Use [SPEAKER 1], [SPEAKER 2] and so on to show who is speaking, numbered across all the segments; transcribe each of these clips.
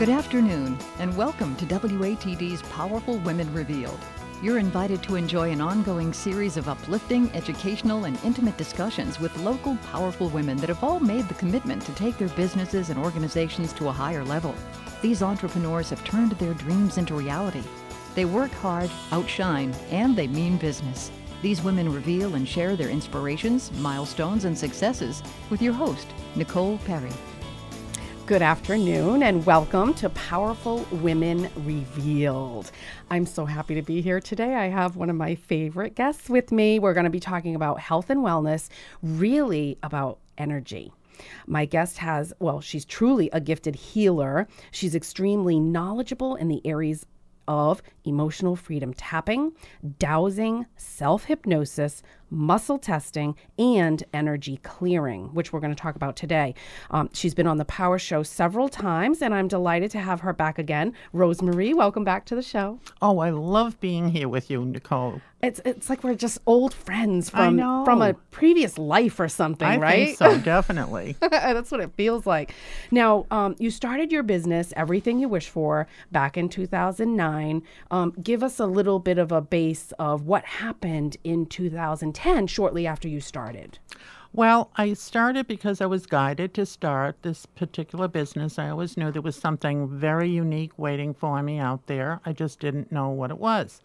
[SPEAKER 1] Good afternoon, and welcome to WATD's Powerful Women Revealed. You're invited to enjoy an ongoing series of uplifting, educational, and intimate discussions with local, powerful women that have all made the commitment to take their businesses and organizations to a higher level. These entrepreneurs have turned their dreams into reality. They work hard, outshine, and they mean business. These women reveal and share their inspirations, milestones, and successes with your host, Nicole Perry.
[SPEAKER 2] Good afternoon and welcome to Powerful Women Revealed. I'm so happy to be here today. I have one of my favorite guests with me. We're going to be talking about health and wellness, really about energy. My guest she's truly a gifted healer. She's extremely knowledgeable in the areas of emotional freedom tapping, dowsing, self-hypnosis, muscle testing, and energy clearing, which we're going to talk about today. She's been on the Power Show several times, and I'm delighted to have her back again. Rosemarie, welcome back to the show.
[SPEAKER 3] Oh, I love being here with you, Nicole.
[SPEAKER 2] It's like we're just old friends from a previous life or something, right?
[SPEAKER 3] I think so, definitely.
[SPEAKER 2] That's what it feels like. Now, you started your business, Everything You Wish For, back in 2009. Give us a little bit of a base of what happened in 2010, shortly after you started.
[SPEAKER 3] Well, I started because I was guided to start this particular business. I always knew there was something very unique waiting for me out there. I just didn't know what it was.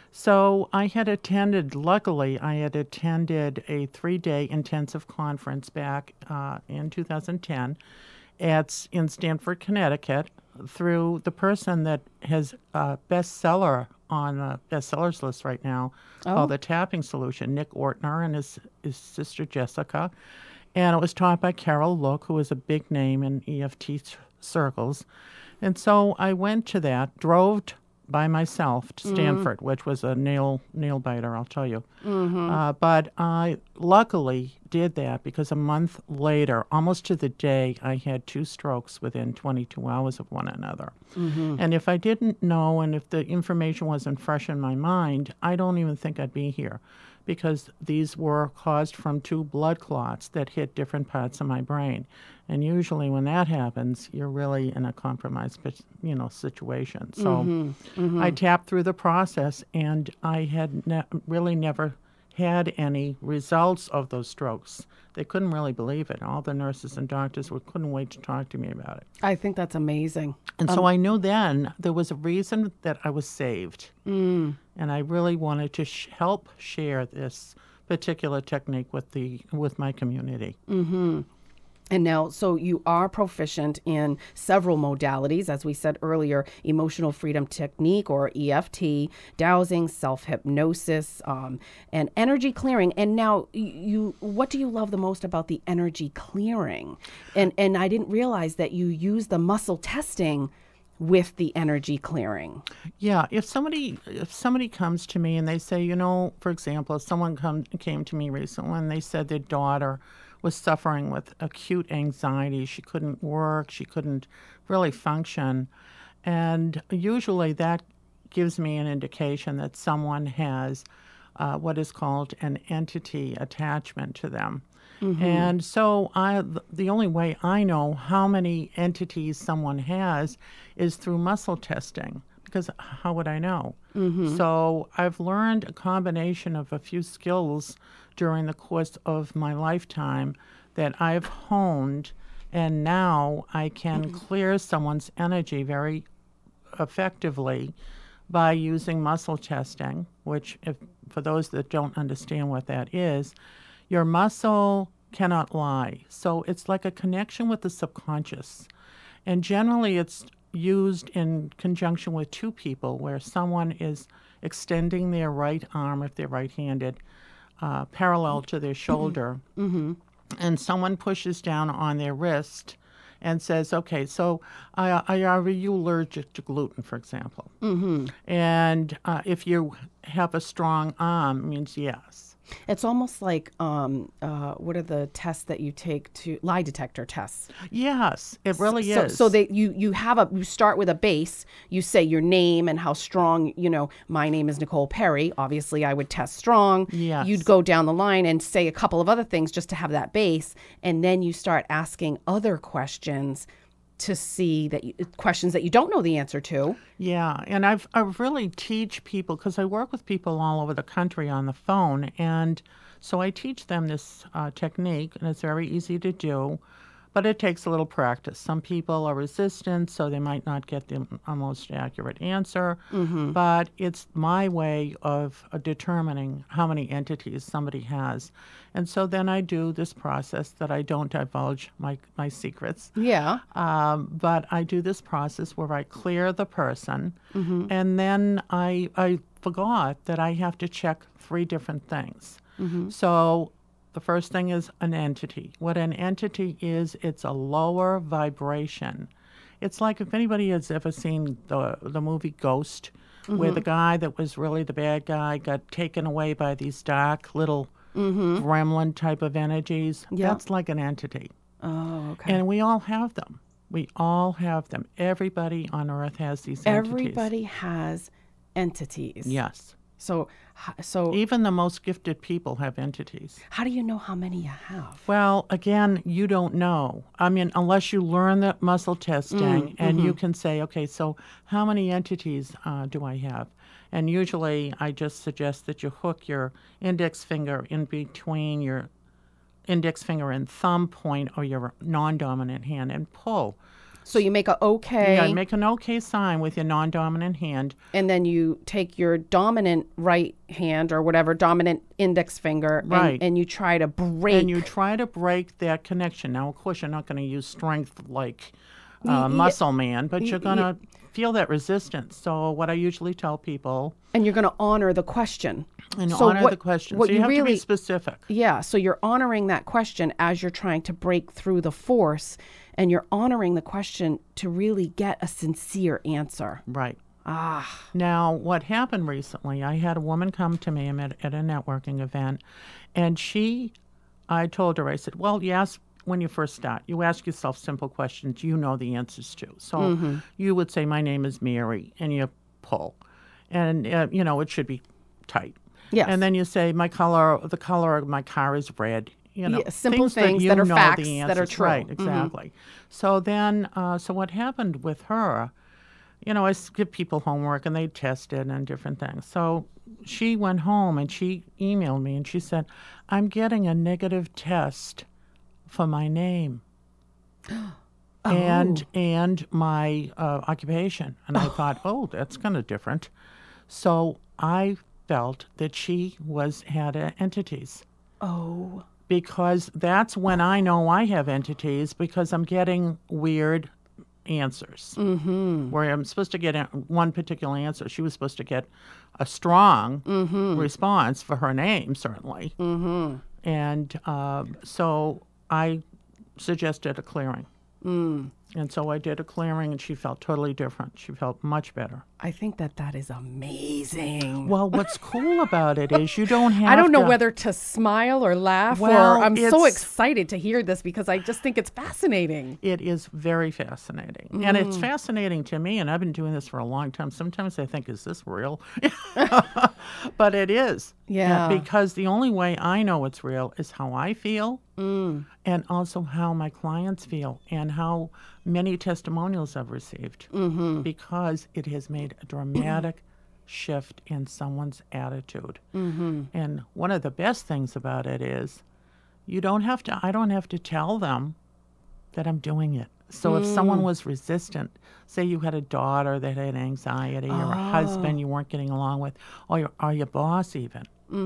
[SPEAKER 3] So luckily, I had attended a 3-day intensive conference back in 2010 in Stamford, Connecticut, through the person that has a bestseller on the bestsellers list right now called The Tapping Solution, Nick Ortner and his sister Jessica. And it was taught by Carol Look, who is a big name in EFT circles. And so I went to that, drove by myself to Stanford, which was a nail biter, I'll tell you. But I luckily did that because a month later, almost to the day, I had 2 strokes within 22 hours of one another. And if I didn't know and if the information wasn't fresh in my mind, I don't even think I'd be here, because these were caused from 2 blood clots that hit different parts of my brain. And usually when that happens, you're really in a compromised, situation. So I tapped through the process, and I had really never had any results of those strokes. They couldn't really believe it. All the nurses and doctors couldn't wait to talk to me about it.
[SPEAKER 2] I think that's amazing.
[SPEAKER 3] And so I knew then there was a reason that I was saved. And I really wanted to help share this particular technique with my community.
[SPEAKER 2] And now, so you are proficient in several modalities, as we said earlier, emotional freedom technique or EFT, dowsing, self-hypnosis, and energy clearing. And now, what do you love the most about the energy clearing? And I didn't realize that you use the muscle testing with the energy clearing.
[SPEAKER 3] Yeah, if somebody comes to me and they say, for example, if someone came to me recently and they said their daughter was suffering with acute anxiety. She couldn't work. She couldn't really function. And usually that gives me an indication that someone has what is called an entity attachment to them. And so the only way I know how many entities someone has is through muscle testing, because how would I know? So I've learned a combination of a few skills during the course of my lifetime that I've honed, and now I can clear someone's energy very effectively by using muscle testing, which, for those that don't understand what that is, your muscle cannot lie. So it's like a connection with the subconscious. And generally it's used in conjunction with 2 people, where someone is extending their right arm, if they're right-handed, parallel to their shoulder, and someone pushes down on their wrist and says, okay, so are you allergic to gluten, for example? And if you have a strong arm, it means yes.
[SPEAKER 2] It's almost like, what are the tests that you take to lie detector tests?
[SPEAKER 3] Yes, it really is.
[SPEAKER 2] So you start with a base. You say your name and how strong. My name is Nicole Perry. Obviously, I would test strong.
[SPEAKER 3] Yes.
[SPEAKER 2] You'd go down the line and say a couple of other things just to have that base, and then you start asking other questions to see that questions that you don't know the answer to.
[SPEAKER 3] Yeah, and I really teach people, because I work with people all over the country on the phone, and so I teach them this technique, and it's very easy to do, but it takes a little practice. Some people are resistant, so they might not get the most accurate answer, but it's my way of determining how many entities somebody has. And so then I do this process that I don't divulge my secrets.
[SPEAKER 2] Yeah.
[SPEAKER 3] But I do this process where I clear the person, and then I forgot that I have to check 3 different things. So the first thing is an entity. What an entity is, it's a lower vibration. It's like if anybody has ever seen the movie Ghost, where the guy that was really the bad guy got taken away by these dark little gremlin type of energies.
[SPEAKER 2] Yeah.
[SPEAKER 3] That's like an entity.
[SPEAKER 2] Oh, okay.
[SPEAKER 3] And we all have them. We all have them. Everybody on Earth has these entities.
[SPEAKER 2] Everybody has entities.
[SPEAKER 3] Yes.
[SPEAKER 2] So
[SPEAKER 3] Even the most gifted people have entities.
[SPEAKER 2] how do you know how many you have?
[SPEAKER 3] Well, again, you don't know. I mean, unless you learn the muscle testing and you can say, okay, so how many entities do I have? And usually I just suggest that you hook your index finger in between your index finger and thumb point or your non-dominant hand and pull.
[SPEAKER 2] So you make a okay,
[SPEAKER 3] Yeah, make an okay sign with your non-dominant hand.
[SPEAKER 2] and then you take your dominant right hand or whatever, dominant index finger,
[SPEAKER 3] Right.
[SPEAKER 2] and you try to break.
[SPEAKER 3] And you try to break that connection. Now, of course, you're not going to use strength like muscle man, but you're going to feel that resistance. So what I usually tell people...
[SPEAKER 2] and you're going to honor the question.
[SPEAKER 3] And
[SPEAKER 2] So
[SPEAKER 3] honor
[SPEAKER 2] what-
[SPEAKER 3] the question.
[SPEAKER 2] what
[SPEAKER 3] So you
[SPEAKER 2] you
[SPEAKER 3] have to
[SPEAKER 2] really-
[SPEAKER 3] be specific.
[SPEAKER 2] Yeah, so you're honoring that question as you're trying to break through the force, and you're honoring the question to really get a sincere answer.
[SPEAKER 3] Right.
[SPEAKER 2] Ah,
[SPEAKER 3] Now, what happened recently, I had a woman come to me at a networking event, and I told her, I said, well, yes, when you first start, you ask yourself simple questions you know the answers to. So you would say, my name is Mary, and you pull. And, it should be tight.
[SPEAKER 2] yes.
[SPEAKER 3] And then you say, the color of my car is red.
[SPEAKER 2] Yeah, simple
[SPEAKER 3] that
[SPEAKER 2] things
[SPEAKER 3] you
[SPEAKER 2] that are
[SPEAKER 3] know
[SPEAKER 2] facts
[SPEAKER 3] the
[SPEAKER 2] that are
[SPEAKER 3] answers.
[SPEAKER 2] true.
[SPEAKER 3] Right, exactly. So then, so what happened with her, I give people homework and they test it and different things. So she went home and she emailed me and she said, I'm getting a negative test for my name. And my occupation. And I thought, that's kind of different. So I felt that she had entities.
[SPEAKER 2] Oh.
[SPEAKER 3] Because that's when I know I have entities, because I'm getting weird answers. Where I'm supposed to get one particular answer. She was supposed to get a strong response for her name, certainly. And so I suggested a clearing. And so I did a clearing, and she felt totally different. She felt much better.
[SPEAKER 2] I think that is amazing.
[SPEAKER 3] Well, what's cool about it is you don't have
[SPEAKER 2] I don't know
[SPEAKER 3] to-
[SPEAKER 2] whether to smile or laugh,
[SPEAKER 3] Well,
[SPEAKER 2] or I'm so
[SPEAKER 3] it's-
[SPEAKER 2] excited to hear this because I just think it's fascinating.
[SPEAKER 3] It is very fascinating. And it's fascinating to me, and I've been doing this for a long time. Sometimes I think, is this real? But it is.
[SPEAKER 2] Yeah.
[SPEAKER 3] Because the only way I know it's real is how I feel and also how my clients feel and how many testimonials I've received because it has made a dramatic shift in someone's attitude. And one of the best things about it is I don't have to tell them that I'm doing it. So if someone was resistant, say you had a daughter that had anxiety or a husband you weren't getting along with, or your boss even,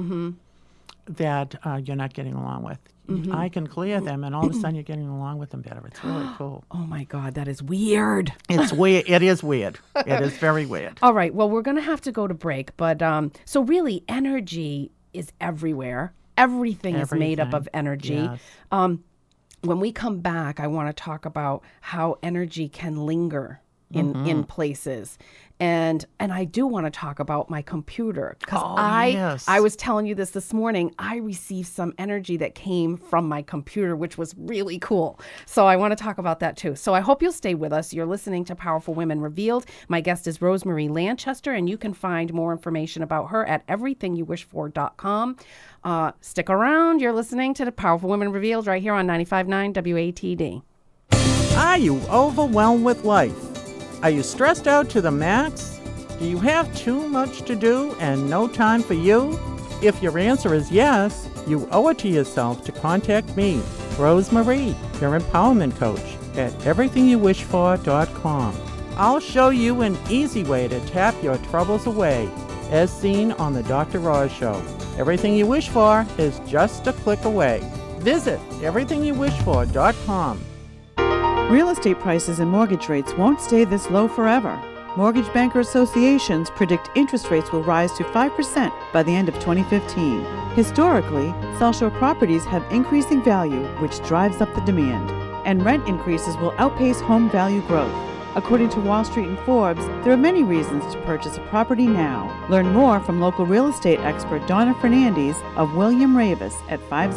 [SPEAKER 3] that you're not getting along with, I can clear them, and all of a sudden you're getting along with them better. It's really cool.
[SPEAKER 2] Oh my God, that is weird.
[SPEAKER 3] It's weird. It is weird. It is very weird.
[SPEAKER 2] All right, well, we're going to have to go to break, but so really energy is everywhere. Everything is made up of energy.
[SPEAKER 3] Yes.
[SPEAKER 2] When we come back, I want to talk about how energy can linger in places. And I do want to talk about my computer because
[SPEAKER 3] yes.
[SPEAKER 2] I was telling you this morning. I received some energy that came from my computer, which was really cool. So I want to talk about that too. So I hope you'll stay with us. You're listening to Powerful Women Revealed. My guest is Rosemarie Lanchester, and you can find more information about her at everythingyouwishfor.com. Stick around. You're listening to the Powerful Women Revealed right here on 95.9 WATD.
[SPEAKER 3] Are you overwhelmed with life? Are you stressed out to the max? Do you have too much to do and no time for you? If your answer is yes, you owe it to yourself to contact me, Rose Marie, your empowerment coach, at everythingyouwishfor.com. I'll show you an easy way to tap your troubles away, as seen on the Dr. Oz Show. Everything you wish for is just a click away. Visit everythingyouwishfor.com.
[SPEAKER 4] Real estate prices and mortgage rates won't stay this low forever. Mortgage Banker Associations predict interest rates will rise to 5% by the end of 2015. Historically, South Shore properties have increasing value, which drives up the demand, and rent increases will outpace home value growth. According to Wall Street and Forbes, there are many reasons to purchase a property now. Learn more from local real estate expert Donna Fernandez of William Ravis at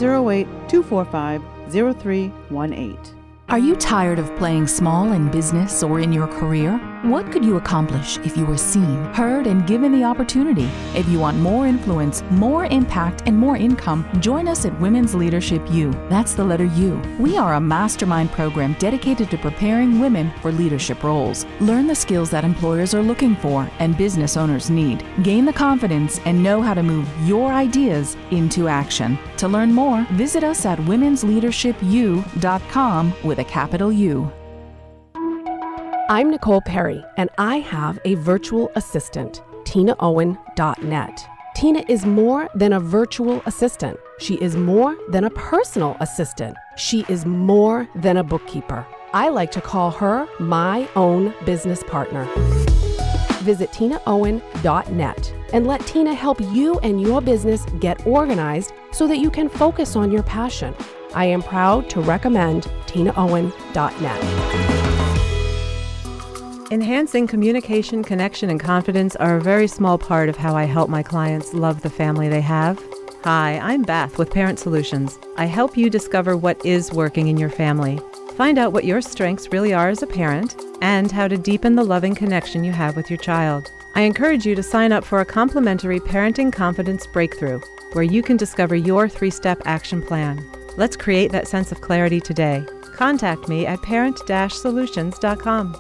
[SPEAKER 4] 508-245-0318.
[SPEAKER 5] Are you tired of playing small in business or in your career? What could you accomplish if you were seen, heard, and given the opportunity? If you want more influence, more impact, and more income, join us at Women's Leadership U. That's the letter U. We are a mastermind program dedicated to preparing women for leadership roles. Learn the skills that employers are looking for and business owners need. Gain the confidence and know how to move your ideas into action. To learn more, visit us at womensleadershipu.com with a capital U.
[SPEAKER 2] I'm Nicole Perry, and I have a virtual assistant, TinaOwen.net. Tina is more than a virtual assistant. She is more than a personal assistant. She is more than a bookkeeper. I like to call her my own business partner. Visit TinaOwen.net and let Tina help you and your business get organized so that you can focus on your passion. I am proud to recommend TinaOwen.net.
[SPEAKER 6] Enhancing communication, connection, and confidence are a very small part of how I help my clients love the family they have. Hi, I'm Beth with Parent Solutions. I help you discover what is working in your family, find out what your strengths really are as a parent, and how to deepen the loving connection you have with your child. I encourage you to sign up for a complimentary Parenting Confidence Breakthrough, where you can discover your 3-step action plan. Let's create that sense of clarity today. Contact me at parent-solutions.com.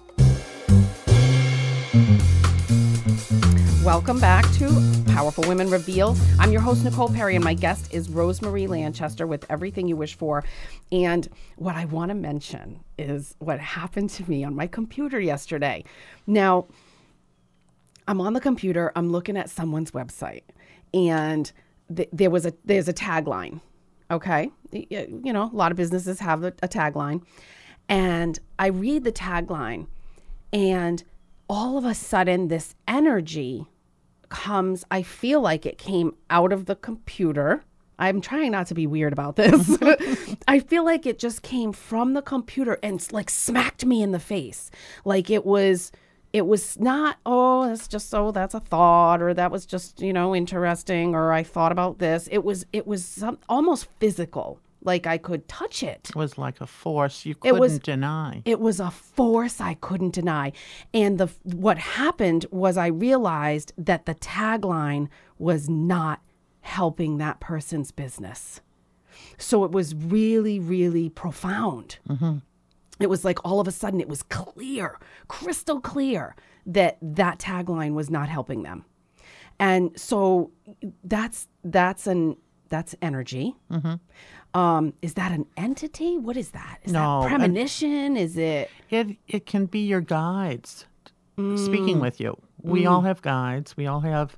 [SPEAKER 2] Welcome back to Powerful Women Revealed. I'm your host, Nicole Perry, and my guest is Rose Marie Lanchester with Everything You Wish For. And what I want to mention is what happened to me on my computer yesterday. Now, I'm on the computer, I'm looking at someone's website, and there's a tagline, okay? You know, a lot of businesses have a tagline. And I read the tagline, and all of a sudden this energy comes, I feel like it came out of the computer. I'm trying not to be weird about this. I feel like it just came from the computer and like smacked me in the face. Like it was not, oh, it's just, oh, that's a thought, or that was just, you know, interesting, or I thought about this. It was almost physical. Like I could touch it.
[SPEAKER 3] It was like a force you couldn't deny.
[SPEAKER 2] It was a force I couldn't deny. And what happened was I realized that the tagline was not helping that person's business. So it was really, really profound. Mm-hmm. It was like all of a sudden it was clear, crystal clear that tagline was not helping them. And so that's energy. Mm-hmm. Is that an entity? What is that? Is that premonition? Is it?
[SPEAKER 3] It can be your guides speaking with you. We all have guides. We all have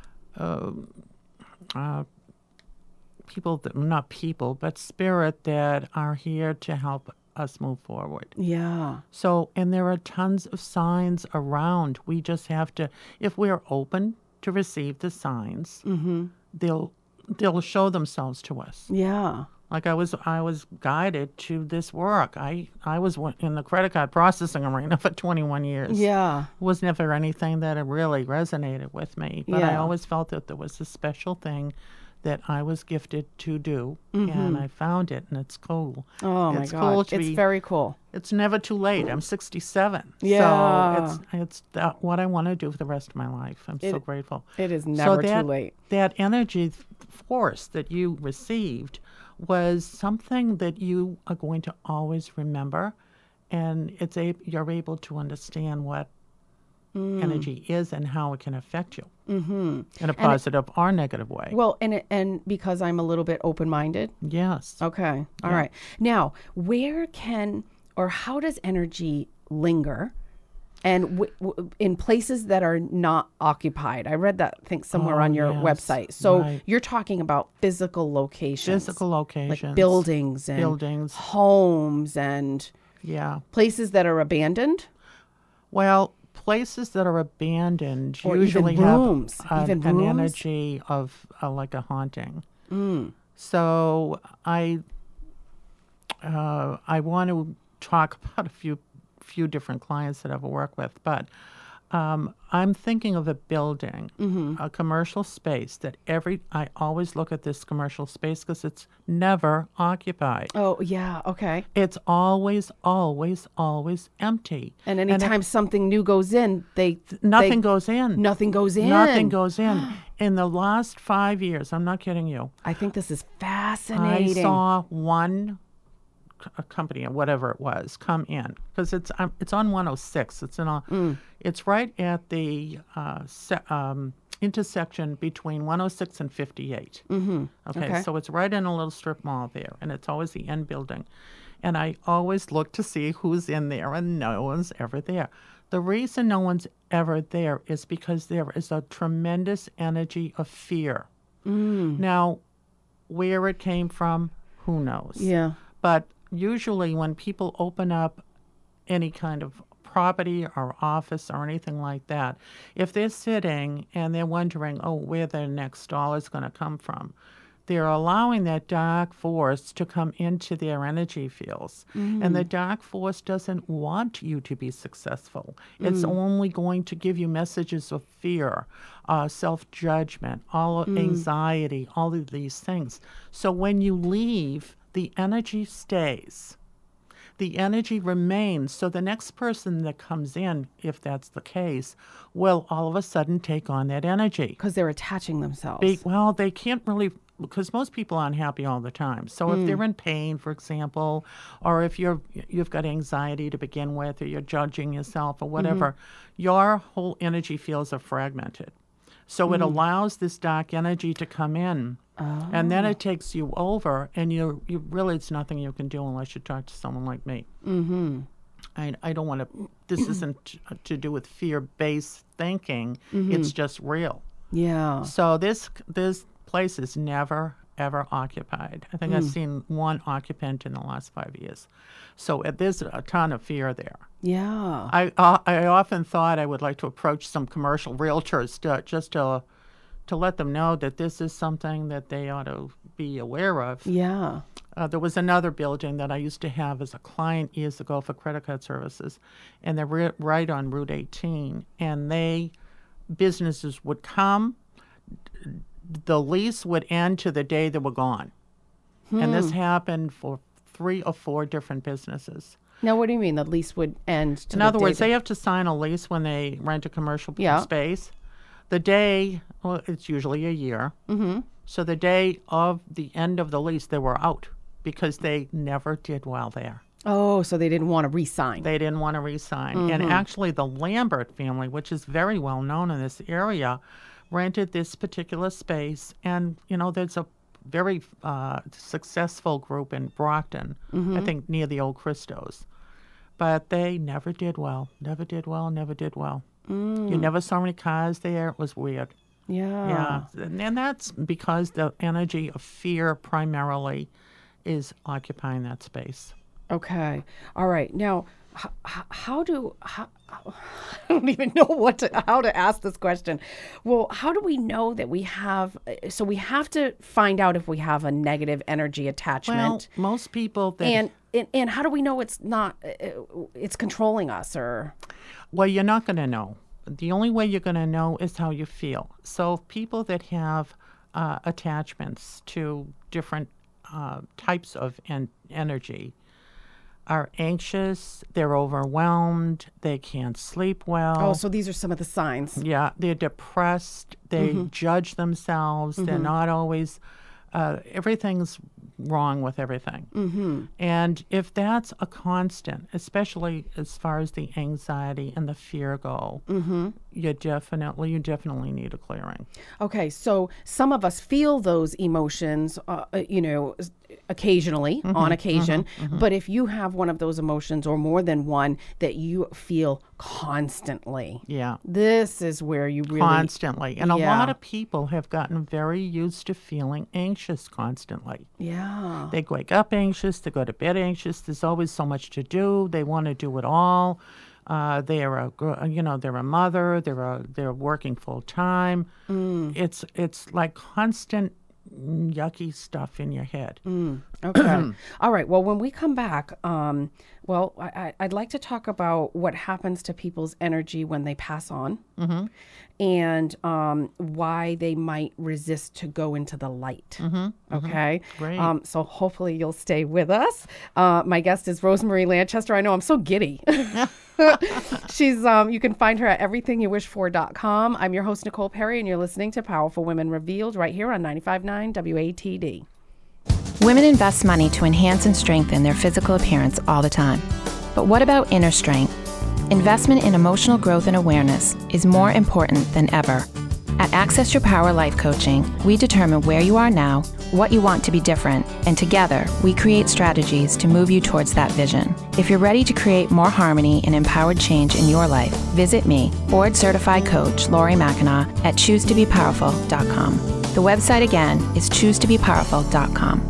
[SPEAKER 3] spirit that are here to help us move forward.
[SPEAKER 2] Yeah.
[SPEAKER 3] So, and there are tons of signs around. We just have to, if we're open to receive the signs, mm-hmm. they'll show themselves to us.
[SPEAKER 2] Yeah.
[SPEAKER 3] Like I was guided to this work. I was in the credit card processing arena for 21 years.
[SPEAKER 2] Yeah.
[SPEAKER 3] It was never anything that really resonated with me. But I always felt that there was a special thing that I was gifted to do. Mm-hmm. And I found it, and it's cool.
[SPEAKER 2] Oh, my God. It's very cool.
[SPEAKER 3] It's never too late. I'm 67.
[SPEAKER 2] Yeah.
[SPEAKER 3] So it's what I want to do for the rest of my life. I'm so grateful.
[SPEAKER 2] It is never too late.
[SPEAKER 3] That energy force that you received was something that you are going to always remember and you're able to understand what energy is and how it can affect you in a positive or negative way.
[SPEAKER 2] Well, and because I'm a little bit open-minded.
[SPEAKER 3] Yes.
[SPEAKER 2] Okay. All right. Now, where can or how does energy linger? And in places that are not occupied. I read that, I think, somewhere on your website. So you're talking about physical locations.
[SPEAKER 3] Physical locations.
[SPEAKER 2] Like buildings and homes and places that are abandoned?
[SPEAKER 3] Well, places that are abandoned
[SPEAKER 2] or
[SPEAKER 3] usually
[SPEAKER 2] even rooms.
[SPEAKER 3] have
[SPEAKER 2] even
[SPEAKER 3] an
[SPEAKER 2] rooms?
[SPEAKER 3] energy of like a haunting. So I want to talk about a few different clients that I've worked with, but I'm thinking of a building, a commercial space that I always look at this commercial space because it's never occupied.
[SPEAKER 2] Oh, yeah. Okay.
[SPEAKER 3] It's always, always, always empty.
[SPEAKER 2] And anytime something new goes in,
[SPEAKER 3] nothing goes in.
[SPEAKER 2] Nothing goes in.
[SPEAKER 3] Nothing goes in. In the last 5 years, I'm not kidding you.
[SPEAKER 2] I think this is fascinating.
[SPEAKER 3] I saw one a company or whatever it was come in because it's on 106. It's right at the intersection between 106 and 58. Okay, so it's right in a little strip mall there, and it's always the end building. And I always look to see who's in there, and no one's ever there. The reason no one's ever there is because there is a tremendous energy of fear. Now, where it came from, who knows?
[SPEAKER 2] Yeah.
[SPEAKER 3] But usually when people open up any kind of property or office or anything like that, if they're sitting and they're wondering, where their next dollar is going to come from, they're allowing that dark force to come into their energy fields. And the dark force doesn't want you to be successful. It's only going to give you messages of fear, self-judgment, anxiety, all of these things. So when you leave, the energy stays. The energy remains. So the next person that comes in, if that's the case, will all of a sudden take on that energy.
[SPEAKER 2] Because they're attaching themselves.
[SPEAKER 3] Well, they can't really, because most people aren't happy all the time. So if they're in pain, for example, or if you've got anxiety to begin with, or you're judging yourself or whatever, your whole energy fields are fragmented. So it allows this dark energy to come in. And then it takes you over, and you really, it's nothing you can do unless you talk to someone like me. I don't want to, this isn't to do with fear-based thinking. It's just real.
[SPEAKER 2] Yeah.
[SPEAKER 3] So this place is never, ever occupied. I think I've seen one occupant in the last 5 years. So there's a ton of fear there.
[SPEAKER 2] Yeah.
[SPEAKER 3] I often thought I would like to approach some commercial realtors to let them know that this is something that they ought to be aware of.
[SPEAKER 2] Yeah.
[SPEAKER 3] There was another building that I used to have as a client years ago for credit card services, and they're right on Route 18. And businesses would come, the lease would end to the day they were gone. And this happened for 3 or 4 different businesses.
[SPEAKER 2] Now, what do you mean the lease would end?
[SPEAKER 3] In other words, they have to sign a lease when they rent a commercial space. The day, it's usually a year. So the day of the end of the lease, they were out because they never did well there.
[SPEAKER 2] Oh, so they didn't want to re-sign.
[SPEAKER 3] They didn't want to re-sign. And actually the Lambert family, which is very well known in this area, rented this particular space. And, there's a very successful group in Brockton, I think near the old Christos. But they never did well, never did well, never did well. You never saw any cars there. It was weird.
[SPEAKER 2] Yeah.
[SPEAKER 3] And that's because the energy of fear primarily is occupying that space.
[SPEAKER 2] Okay. All right. Now, I don't even know how to ask this question. Well, how do we know that we have, so we have to find out if we have a negative energy attachment.
[SPEAKER 3] Well, most people
[SPEAKER 2] and how do we know it's not, it's controlling us or?
[SPEAKER 3] Well, you're not going to know. The only way you're going to know is how you feel. So people that have attachments to different types of energy are anxious, they're overwhelmed, they can't sleep well.
[SPEAKER 2] Oh, so these are some of the signs.
[SPEAKER 3] Yeah, they're depressed, they judge themselves, they're not always, everything's wrong with everything. Mm-hmm. And if that's a constant, especially as far as the anxiety and the fear go, you definitely need a clearing.
[SPEAKER 2] Okay, so some of us feel those emotions, occasionally, on occasion. But if you have one of those emotions or more than one that you feel constantly, this is where you really...
[SPEAKER 3] Constantly. And a lot of people have gotten very used to feeling anxious constantly.
[SPEAKER 2] Yeah.
[SPEAKER 3] They wake up anxious, they go to bed anxious, there's always so much to do, they want to do it all. They're a mother, they're working full time. It's like constant yucky stuff in your head.
[SPEAKER 2] Okay. All right. Well, when we come back, I'd like to talk about what happens to people's energy when they pass on, and why they might resist to go into the light. Okay.
[SPEAKER 3] Great.
[SPEAKER 2] So hopefully you'll stay with us. My guest is Rosemarie Lanchester. I know I'm so giddy. She's you can find her at everythingyouwishfor.com. I'm your host, Nicole Perry, and you're listening to Powerful Women Revealed right here on 95.9 WATD.
[SPEAKER 7] Women invest money to enhance and strengthen their physical appearance all the time. But what about inner strength? Investment in emotional growth and awareness is more important than ever. At Access Your Power Life Coaching, we determine where you are now, what you want to be different, and together we create strategies to move you towards that vision. If you're ready to create more harmony and empowered change in your life, visit me, Board Certified Coach Lori Mackinac, at choosetobepowerful.com. The website again is choosetobepowerful.com.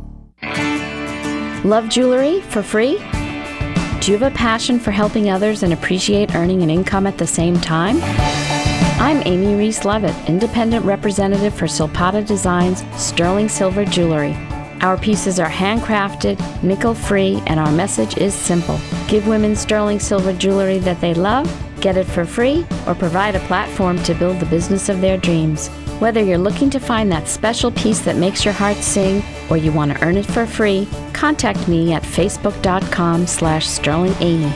[SPEAKER 8] Love jewelry for free? Do you have a passion for helping others and appreciate earning an income at the same time? I'm Amy Reese Levitt, independent representative for Silpata Designs Sterling Silver Jewelry. Our pieces are handcrafted, nickel-free, and our message is simple. Give women sterling silver jewelry that they love, get it for free, or provide a platform to build the business of their dreams. Whether you're looking to find that special piece that makes your heart sing, or you want to earn it for free, contact me at facebook.com/sterlingamy.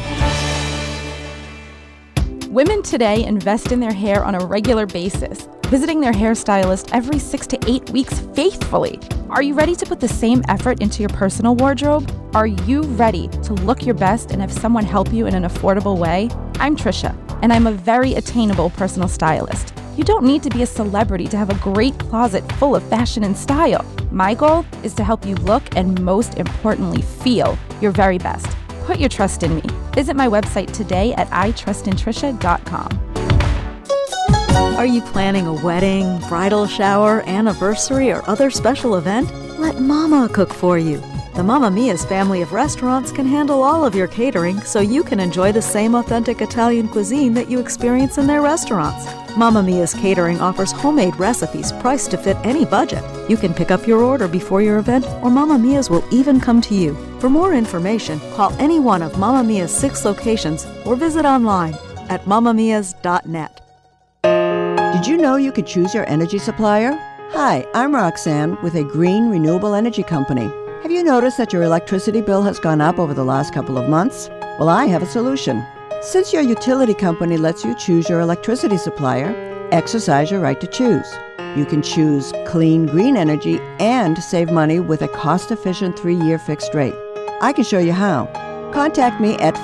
[SPEAKER 9] Women today invest in their hair on a regular basis, visiting their hairstylist every 6 to 8 weeks faithfully. Are you ready to put the same effort into your personal wardrobe? Are you ready to look your best and have someone help you in an affordable way? I'm Trisha, and I'm a very attainable personal stylist. You don't need to be a celebrity to have a great closet full of fashion and style. My goal is to help you look and, most importantly, feel your very best. Put your trust in me. Visit my website today at itrustinTrisha.com.
[SPEAKER 10] Are you planning a wedding, bridal shower, anniversary, or other special event? Let Mama cook for you. The Mamma Mia's family of restaurants can handle all of your catering so you can enjoy the same authentic Italian cuisine that you experience in their restaurants. Mamma Mia's Catering offers homemade recipes priced to fit any budget. You can pick up your order before your event, or Mamma Mia's will even come to you. For more information, call any one of Mamma Mia's 6 locations or visit online at mamamias.net.
[SPEAKER 11] Did you know you could choose your energy supplier? Hi, I'm Roxanne with a green renewable energy company. Have you noticed that your electricity bill has gone up over the last couple of months? Well, I have a solution. Since your utility company lets you choose your electricity supplier, exercise your right to choose. You can choose clean, green energy and save money with a cost-efficient 3-year fixed rate. I can show you how. Contact me at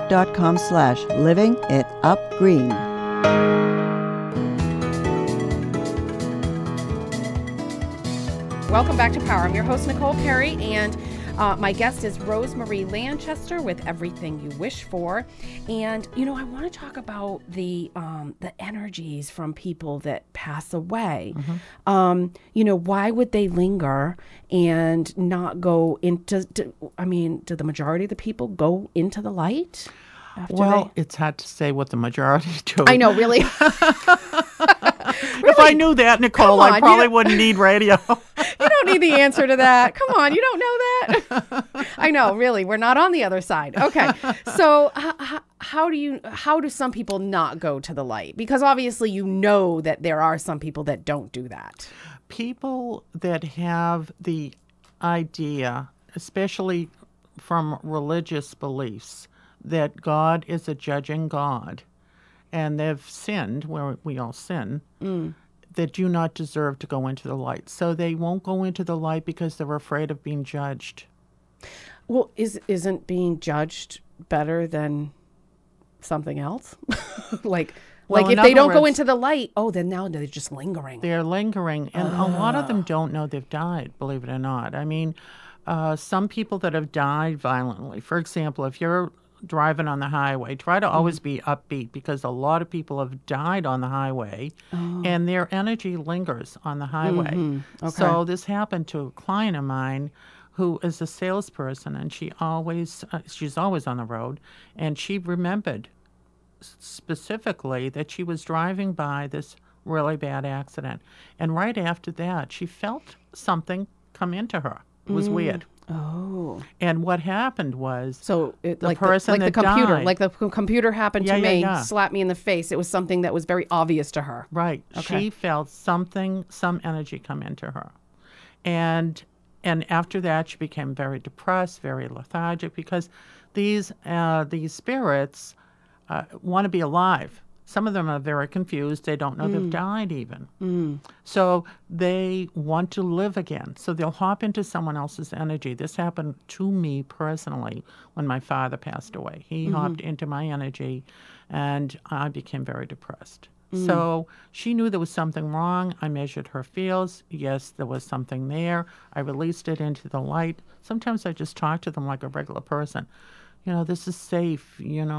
[SPEAKER 11] facebook.com/livingitupgreen.
[SPEAKER 2] Welcome back to Power. I'm your host, Nicole Perry, and my guest is Rosemarie Lanchester with Everything You Wish For. And, I want to talk about the energies from people that pass away. Why would they linger and not go into, do the majority of the people go into the light?
[SPEAKER 3] It's hard to say what the majority do.
[SPEAKER 2] I know, really.
[SPEAKER 3] If I knew that, Nicole, I probably wouldn't need radio.
[SPEAKER 2] You don't need the answer to that. Come on, you don't know that? I know, really. We're not on the other side. Okay. So how do some people not go to the light? Because obviously you know that there are some people that don't do that.
[SPEAKER 3] People that have the idea, especially from religious beliefs, that God is a judging God, and they've sinned, where we all sin, that do not deserve to go into the light. So they won't go into the light because they're afraid of being judged.
[SPEAKER 2] Well, isn't being judged better than something else? Like if they don't go into the light, then now they're just lingering.
[SPEAKER 3] They're lingering. And a lot of them don't know they've died, believe it or not. I mean, some people that have died violently, for example, if you're driving on the highway, try to always be upbeat, because a lot of people have died on the highway and their energy lingers on the highway.
[SPEAKER 2] Okay.
[SPEAKER 3] So this happened to a client of mine who is a salesperson, and she's always on the road, and she remembered specifically that she was driving by this really bad accident, and right after that she felt something come into her. It was weird.
[SPEAKER 2] Oh.
[SPEAKER 3] And what happened was,
[SPEAKER 2] the
[SPEAKER 3] computer,
[SPEAKER 2] died. Like the computer happened to me,
[SPEAKER 3] yeah.
[SPEAKER 2] slapped me in the face. It was something that was very obvious to her.
[SPEAKER 3] Right.
[SPEAKER 2] Okay.
[SPEAKER 3] She felt some energy come into her. And after that, she became very depressed, very lethargic, because these spirits want to be alive. Some of them are very confused. They don't know they've died even. So they want to live again. So they'll hop into someone else's energy. This happened to me personally when my father passed away. He hopped into my energy, and I became very depressed. So she knew there was something wrong. I measured her fields. Yes, there was something there. I released it into the light. Sometimes I just talk to them like a regular person. This is safe.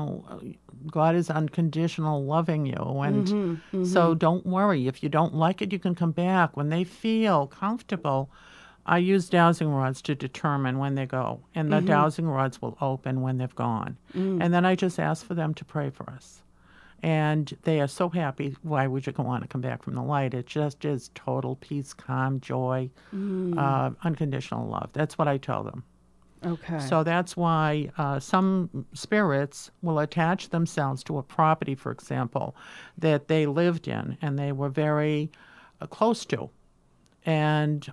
[SPEAKER 3] God is unconditional loving you. And so don't worry. If you don't like it, you can come back. When they feel comfortable, I use dowsing rods to determine when they go. And the dowsing rods will open when they've gone. And then I just ask for them to pray for us. And they are so happy. Why would you want to come back from the light? It just is total peace, calm, joy, unconditional love. That's what I tell them.
[SPEAKER 2] Okay.
[SPEAKER 3] So that's why some spirits will attach themselves to a property, for example, that they lived in and they were very close to. And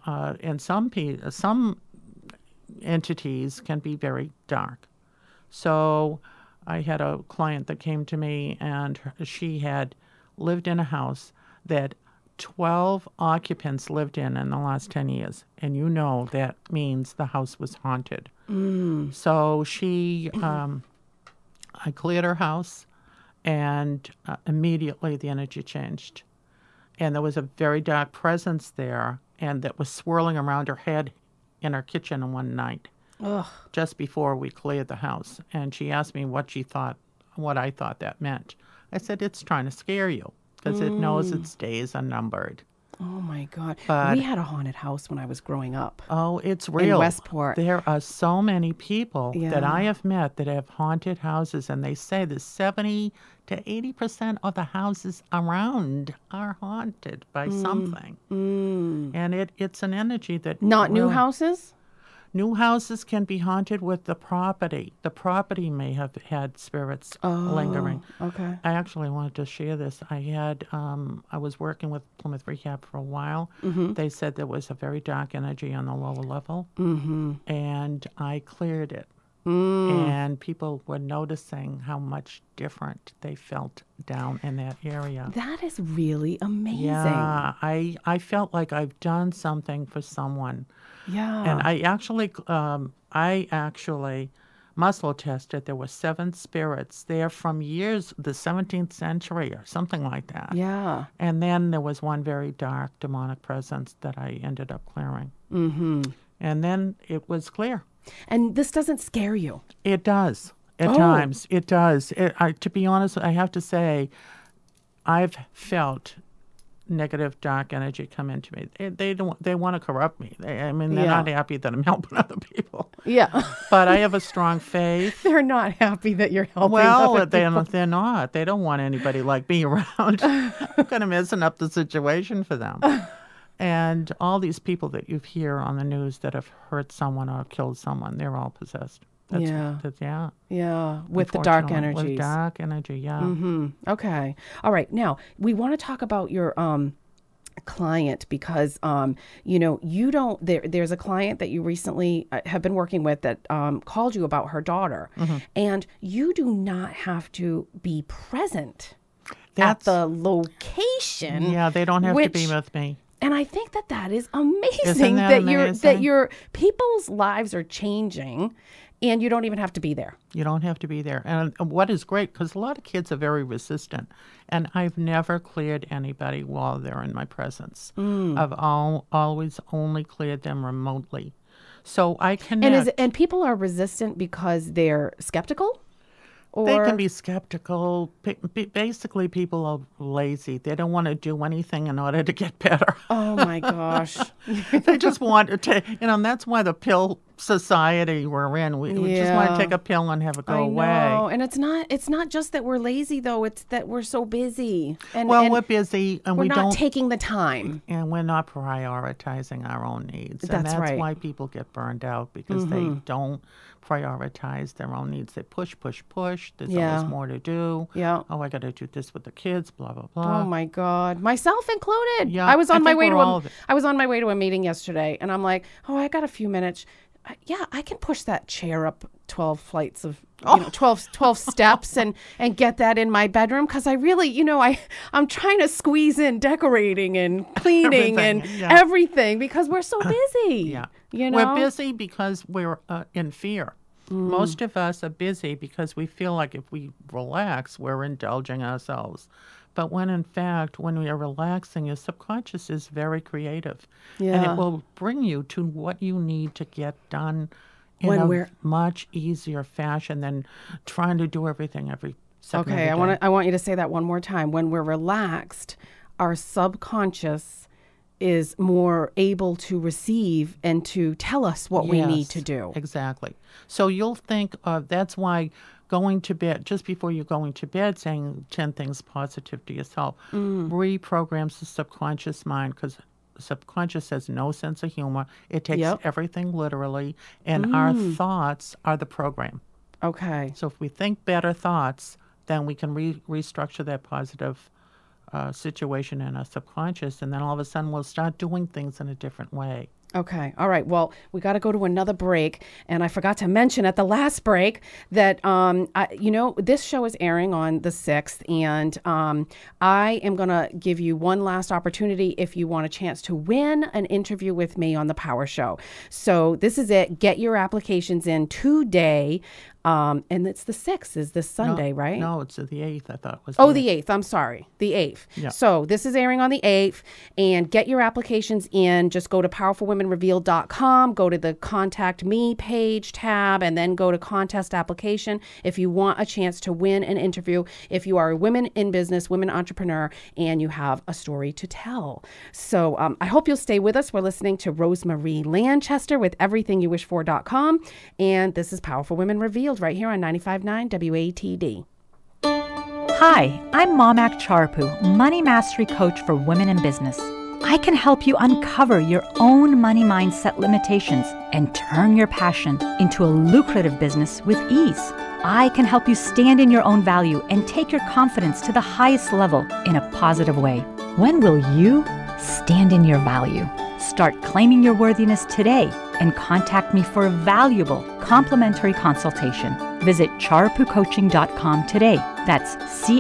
[SPEAKER 3] some entities can be very dark. So I had a client that came to me, and she had lived in a house that 12 occupants lived in the last 10 years. And that means the house was haunted. So she, I cleared her house, and immediately the energy changed. And there was a very dark presence there, and that was swirling around her head in her kitchen one night. Just before we cleared the house. And she asked me what I thought that meant. I said, it's trying to scare you because it knows its days are numbered.
[SPEAKER 2] Oh, my God.
[SPEAKER 3] But
[SPEAKER 2] we had a haunted house when I was growing up.
[SPEAKER 3] Oh, it's real.
[SPEAKER 2] In Westport.
[SPEAKER 3] There are so many people that I have met that have haunted houses, and they say that 70 to 80% of the houses around are haunted by something. And it's an energy that...
[SPEAKER 2] Not new houses?
[SPEAKER 3] New houses can be haunted with the property. The property may have had spirits lingering.
[SPEAKER 2] Okay.
[SPEAKER 3] I actually wanted to share this. I was working with Plymouth Rehab for a while. They said there was a very dark energy on the lower level, and I cleared it. And people were noticing how much different they felt down in that area.
[SPEAKER 2] That is really amazing.
[SPEAKER 3] Yeah, I felt like I've done something for someone.
[SPEAKER 2] Yeah.
[SPEAKER 3] And I actually muscle tested. There were 7 spirits there from years, the 17th century or something like that.
[SPEAKER 2] Yeah.
[SPEAKER 3] And then there was one very dark demonic presence that I ended up clearing. And then it was clear.
[SPEAKER 2] And this doesn't scare you?
[SPEAKER 3] It does. At times. It does. To be honest, I have to say, I've felt negative, dark energy come into me. They want to corrupt me. They're not happy that I'm helping other people.
[SPEAKER 2] Yeah.
[SPEAKER 3] But I have a strong faith.
[SPEAKER 2] They're not happy that you're helping other people.
[SPEAKER 3] They're not. They don't want anybody like me around. I'm kind of messing up the situation for them. And all these people that you hear on the news that have hurt someone or killed someone, they're all possessed. Yeah.
[SPEAKER 2] With the dark energies.
[SPEAKER 3] With dark energy, yeah.
[SPEAKER 2] Okay. All right. Now, we want to talk about your client because, there's a client that you recently have been working with that called you about her daughter. And you do not have to be present. at the location.
[SPEAKER 3] Yeah, they don't have to be with me.
[SPEAKER 2] And I think that is amazing.
[SPEAKER 3] Isn't that amazing?
[SPEAKER 2] that your people's lives are changing, and you don't even have to be there.
[SPEAKER 3] You don't have to be there. And what is great, because a lot of kids are very resistant, and I've never cleared anybody while they're in my presence. I've always only cleared them remotely. So I connect.
[SPEAKER 2] And people are resistant because they're skeptical? Or?
[SPEAKER 3] They can be skeptical. Basically, people are lazy. They don't want to do anything in order to get better.
[SPEAKER 2] Oh, my gosh.
[SPEAKER 3] They just want to take, and that's why the pill society we're in. We just want to take a pill and have it go away.
[SPEAKER 2] And it's not just that we're lazy, though. It's that we're so busy. And
[SPEAKER 3] we're busy, and
[SPEAKER 2] we're not taking the time.
[SPEAKER 3] And we're not prioritizing our own needs.
[SPEAKER 2] That's right.
[SPEAKER 3] Why people get burned out, because they don't prioritize their own needs. They push. There's always more to do.
[SPEAKER 2] Yeah.
[SPEAKER 3] Oh, I got to do this with the kids, blah, blah, blah.
[SPEAKER 2] Oh, my God. Myself included.
[SPEAKER 3] Yeah,
[SPEAKER 2] I was on my way to a meeting yesterday, and I'm like, oh, I got a few minutes. I can push that chair up 12 flights of 12 steps and get that in my bedroom, because I really, I'm trying to squeeze in decorating and cleaning everything because we're so busy.
[SPEAKER 3] We're busy because we're in fear. Most of us are busy because we feel like if we relax, we're indulging ourselves. But when in fact, when we are relaxing, your subconscious is very creative. And it will bring you to what you need to get done in a much easier fashion than trying to do everything every second of the day.
[SPEAKER 2] I want you to say that one more time. When we're relaxed, our subconscious is more able to receive and to tell us what we need to do.
[SPEAKER 3] Exactly. So you'll think that's why going to bed, just before you're going to bed, saying 10 things positive to yourself, reprograms the subconscious mind, because the subconscious has no sense of humor. It takes everything literally, and our thoughts are the program.
[SPEAKER 2] Okay.
[SPEAKER 3] So if we think better thoughts, then we can restructure that positive situation in our subconscious, and then all of a sudden we'll start doing things in a different way.
[SPEAKER 2] Okay. All right. Well, we got to go to another break. And I forgot to mention at the last break that, this show is airing on the 6th. And I am going to give you one last opportunity if you want a chance to win an interview with me on The Power Show. So this is it. Get your applications in today. And it's the 6th, is this Sunday, right?
[SPEAKER 3] No, it's the 8th, I thought. Was
[SPEAKER 2] the 8th. I'm sorry. The 8th.
[SPEAKER 3] Yeah.
[SPEAKER 2] So this is airing on the 8th. And get your applications in. Just go to powerfulwomenrevealed.com, go to the Contact Me page tab, and then go to Contest Application if you want a chance to win an interview, if you are a women in business, women entrepreneur, and you have a story to tell. So I hope you'll stay with us. We're listening to Rosemarie Lanchester with everythingyouwishfor.com. And this is Powerful Women Revealed, right here on 95.9 WATD.
[SPEAKER 12] Hi, I'm Momak Charpu, Money Mastery Coach for Women in Business. I can help you uncover your own money mindset limitations and turn your passion into a lucrative business with ease. I can help you stand in your own value and take your confidence to the highest level in a positive way. When will you stand in your value? Start claiming your worthiness today and contact me for a valuable complimentary consultation. Visit charpucoaching.com today. That's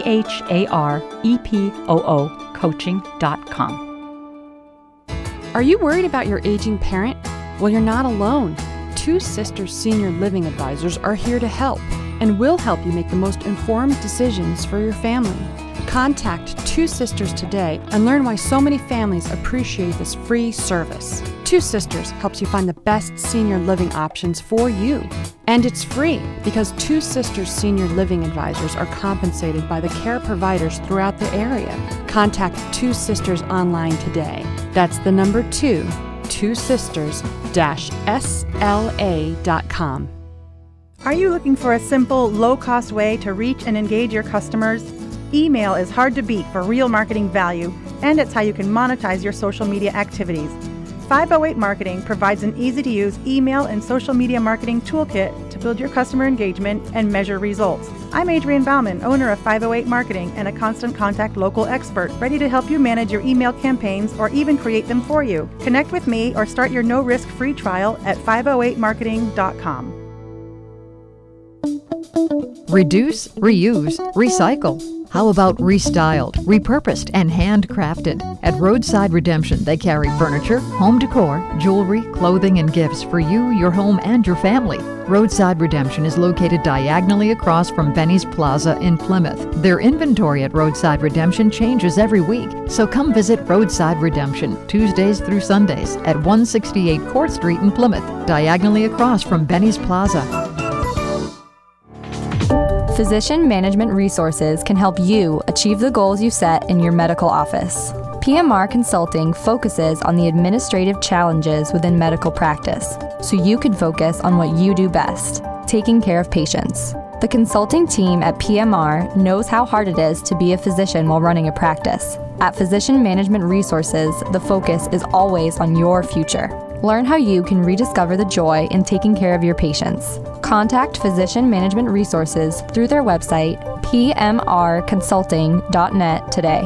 [SPEAKER 12] CHAREPOO coaching.com.
[SPEAKER 13] Are you worried about your aging parent? Well, you're not alone. Two Sisters Senior Living Advisors are here to help and will help you make the most informed decisions for your family. Contact Two Sisters today and learn why so many families appreciate this free service. Two Sisters helps you find the best senior living options for you. And it's free because Two Sisters Senior Living Advisors are compensated by the care providers throughout the area. Contact Two Sisters online today. That's the number 2, twosisters-sla.com.
[SPEAKER 14] Are you looking for a simple, low-cost way to reach and engage your customers? Email is hard to beat for real marketing value, and it's how you can monetize your social media activities. 508 Marketing provides an easy-to-use email and social media marketing toolkit to build your customer engagement and measure results. I'm Adrienne Bauman, owner of 508 Marketing and a Constant Contact local expert, ready to help you manage your email campaigns or even create them for you. Connect with me or start your no-risk free trial at 508marketing.com.
[SPEAKER 1] Reduce, reuse, recycle. How about restyled, repurposed, and handcrafted? At Roadside Redemption, they carry furniture, home decor, jewelry, clothing, and gifts for you, your home, and your family. Roadside Redemption is located diagonally across from Benny's Plaza in Plymouth. Their inventory at Roadside Redemption changes every week, so come visit Roadside Redemption Tuesdays through Sundays at 168 Court Street in Plymouth, diagonally across from Benny's Plaza.
[SPEAKER 15] Physician Management Resources can help you achieve the goals you set in your medical office. PMR Consulting focuses on the administrative challenges within medical practice, so you can focus on what you do best, taking care of patients. The consulting team at PMR knows how hard it is to be a physician while running a practice. At Physician Management Resources, the focus is always on your future. Learn how you can rediscover the joy in taking care of your patients. Contact Physician Management Resources through their website, pmrconsulting.net today.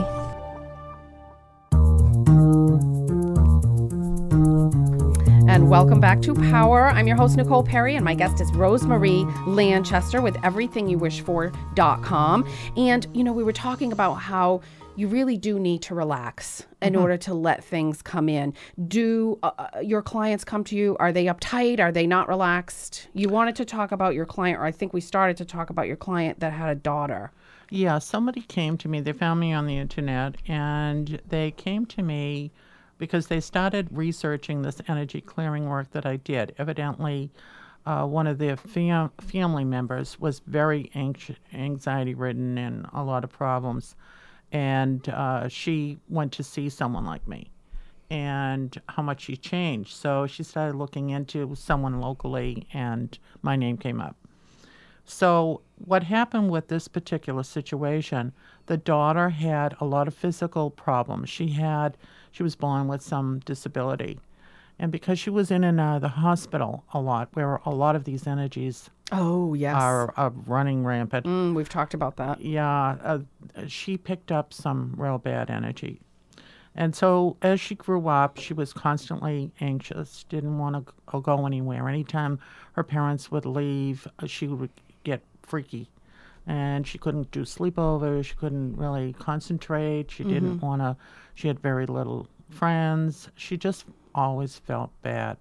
[SPEAKER 2] And welcome back to Power. I'm your host, Nicole Perry, and my guest is Rosemarie Lanchester with everythingyouwishfor.com. And, you know, we were talking about how you really do need to relax in order to let things come in. Do your clients come to you? Are they uptight? Are they not relaxed? You wanted to talk about your client, or I think we started to talk about your client that had a daughter.
[SPEAKER 3] Yeah, somebody came to me. They found me on the internet, and they came to me because they started researching this energy clearing work that I did. Evidently, one of their family members was very anxiety-ridden and a lot of problems. And she went to see someone like me and how much she changed. So she started looking into someone locally, and my name came up. So what happened with this particular situation, the daughter had a lot of physical problems. She was born with some disability. And because she was in and out of the hospital a lot, where a lot of these energies are running rampant.
[SPEAKER 2] We've talked about that.
[SPEAKER 3] Yeah, she picked up some real bad energy. And so as she grew up, she was constantly anxious, didn't want to go anywhere. Anytime her parents would leave, she would get freaky. And she couldn't do sleepovers. She couldn't really concentrate. She didn't want to. She had very little friends. She just always felt bad.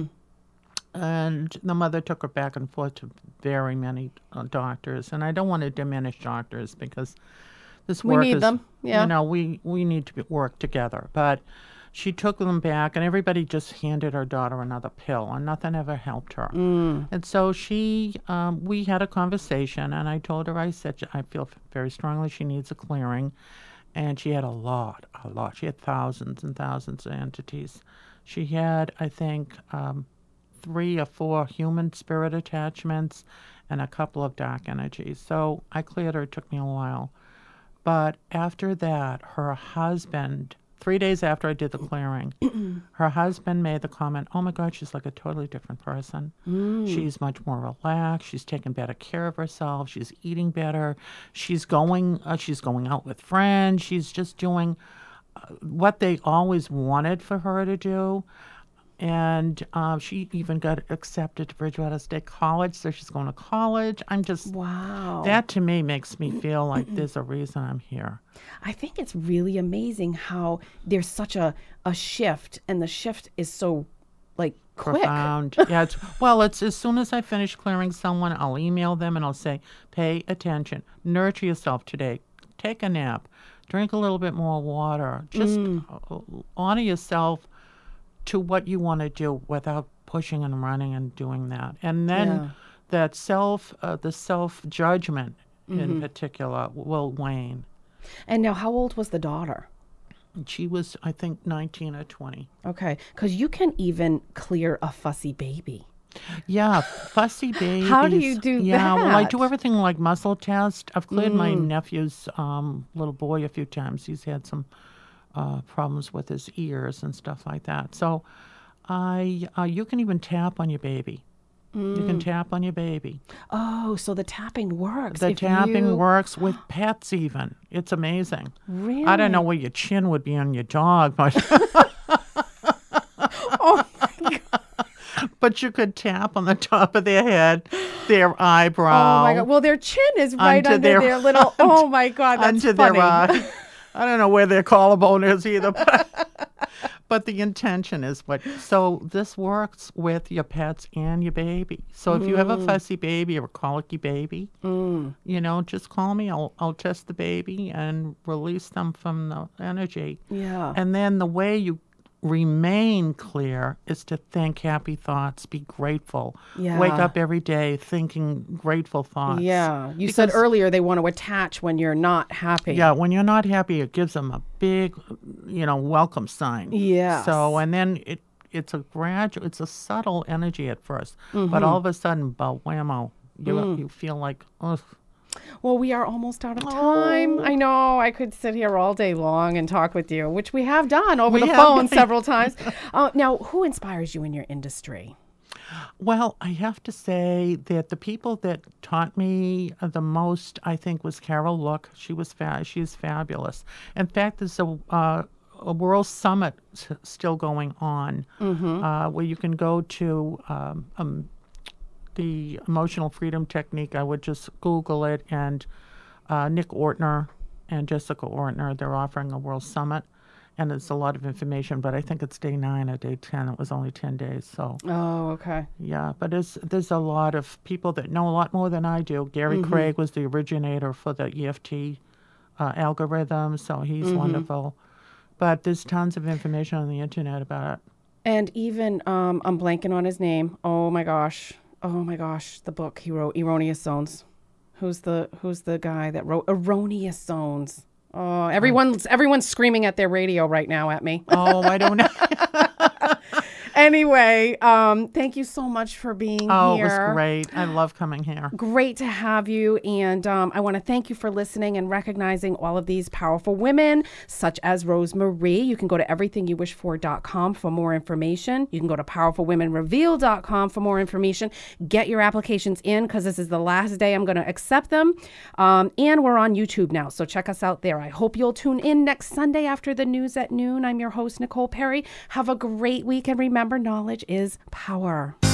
[SPEAKER 3] And the mother took her back and forth to very many doctors. And I don't want to diminish doctors because this work
[SPEAKER 2] we need them. Yeah.
[SPEAKER 3] You know, we need to work together. But she took them back, and everybody just handed her daughter another pill, and nothing ever helped her. And so we had a conversation, and I told her, I said, I feel very strongly she needs a clearing. And she had a lot. She had thousands and thousands of entities. She had, I think, 3 or 4 human spirit attachments and a couple of dark energies. So I cleared her. It took me a while. But after that, her husband, 3 days after I did the clearing, her husband made the comment, oh my God, she's like a totally different person. She's much more relaxed. She's taking better care of herself. She's eating better. She's going out with friends. She's just doing what they always wanted for her to do. And she even got accepted to Bridgewater State College, so she's going to college. I'm just,
[SPEAKER 2] wow.
[SPEAKER 3] That to me makes me feel like there's a reason I'm here.
[SPEAKER 2] I think it's really amazing how there's such a shift, and the shift is so, like, quick.
[SPEAKER 3] Profound. Yeah, it's as soon as I finish clearing someone, I'll email them and I'll say, pay attention, nurture yourself today, take a nap, drink a little bit more water, just honor yourself to what you want to do without pushing and running and doing that. And then that the self-judgment in particular will wane.
[SPEAKER 2] And now, how old was the daughter?
[SPEAKER 3] She was, I think, 19 or 20.
[SPEAKER 2] Okay, because you can even clear a fussy baby.
[SPEAKER 3] Yeah, fussy babies.
[SPEAKER 2] How do you do that?
[SPEAKER 3] Yeah, well, I do everything like muscle test. I've cleared my nephew's little boy a few times. He's had some problems with his ears and stuff like that. So you can even tap on your baby. You can tap on your baby.
[SPEAKER 2] Oh, so the tapping works.
[SPEAKER 3] The tapping works with pets even. It's amazing.
[SPEAKER 2] Really?
[SPEAKER 3] I don't know where your chin would be on your dog, but
[SPEAKER 2] oh my God.
[SPEAKER 3] But you could tap on the top of their head. their eyebrow.
[SPEAKER 2] Oh my God. Well, their chin is right under their little, oh my God, that's
[SPEAKER 3] under
[SPEAKER 2] funny.
[SPEAKER 3] Their, I don't know where their collarbone is either, but the intention is what. So this works with your pets and your baby. So if you have a fussy baby or a colicky baby, just call me. I'll test the baby and release them from the energy.
[SPEAKER 2] Yeah.
[SPEAKER 3] And then the way you remain clear is to think happy thoughts, be grateful.
[SPEAKER 2] Yeah.
[SPEAKER 3] Wake up every day thinking grateful thoughts.
[SPEAKER 2] Yeah. You said earlier they want to attach when you're not happy.
[SPEAKER 3] Yeah, when you're not happy, it gives them a big, welcome sign.
[SPEAKER 2] Yeah.
[SPEAKER 3] So, and then it's a subtle energy at first, but all of a sudden, whammo, you feel like, ugh.
[SPEAKER 2] Well, we are almost out of time. I know. I could sit here all day long and talk with you, which we have done over the phone several times. Now, who inspires you in your industry?
[SPEAKER 3] Well, I have to say that the people that taught me the most, I think, was Carol Look. She's fabulous. In fact, there's a World Summit still going on where you can go to the Emotional Freedom Technique. I would just Google it, and Nick Ortner and Jessica Ortner, they're offering a World Summit, and it's a lot of information, but I think it's day 9 or day 10. It was only 10 days, so.
[SPEAKER 2] Oh, okay.
[SPEAKER 3] Yeah, but there's a lot of people that know a lot more than I do. Gary Craig was the originator for the EFT algorithm, so he's wonderful. But there's tons of information on the internet about it.
[SPEAKER 2] And even, I'm blanking on his name. Oh my gosh, the book he wrote, Erroneous Zones. Who's the guy that wrote Erroneous Zones? Oh, everyone's screaming at their radio right now at me.
[SPEAKER 3] Oh, I don't know.
[SPEAKER 2] Anyway, thank you so much for being here.
[SPEAKER 3] Oh, it was great. I love coming here.
[SPEAKER 2] Great to have you. And I want to thank you for listening and recognizing all of these powerful women, such as Rose Marie. You can go to everythingyouwishfor.com for more information. You can go to powerfulwomenreveal.com for more information. Get your applications in because this is the last day I'm going to accept them. And we're on YouTube now, so check us out there. I hope you'll tune in next Sunday after the news at noon. I'm your host, Nicole Perry. Have a great week, and remember, knowledge is power.